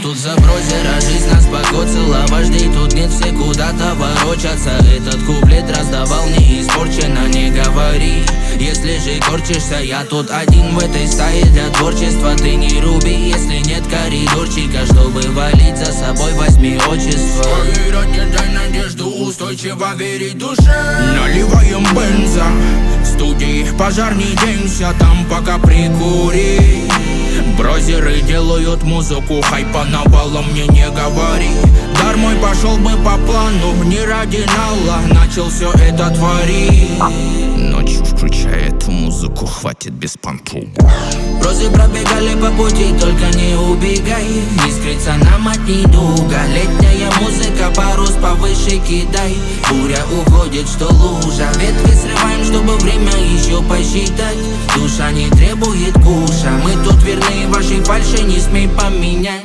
тут забросили, жизнь нас покоцала. Вождей тут нет, все куда-то ворочатся. Этот куплет раздавал не испорчено, не говори. Если же корчишься, я тут один в этой стае для творчества. Ты не руби, если нет коридорчика, чтобы валить за собой, возьми отчество. Поверить не дай надежду, устойчиво верить душе. Наливаем бенза в студии, пожар не денься, там пока прикури. Брозеры делают музыку, хайпа навалом, мне не говори. Дар мой пошел бы по плану, не ради нала начал все это творить. Ночью включая эту музыку, хватит без понтов. Розы пробегали по пути, только не убегай. Не скрыться нам от недуга. Летняя музыка, парус повыше кидай. Буря уходит, что лужа. Ветки срываем, чтобы время еще посчитать. Душа не требует куша. Мы тут верны вашей фальши, не смей поменять.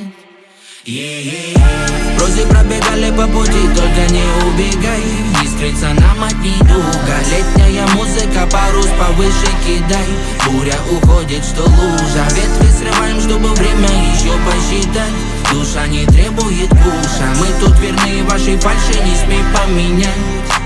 Розы пробегали по пути, только не убегай. Не скрыться нам от недуга. Летняя музыка, парус повыше кидай. Буря уходит, что лужа. Ветви срываем, чтобы время еще посчитать. Душа не требует куша. Мы тут верны вашей фальши, не смей поменять.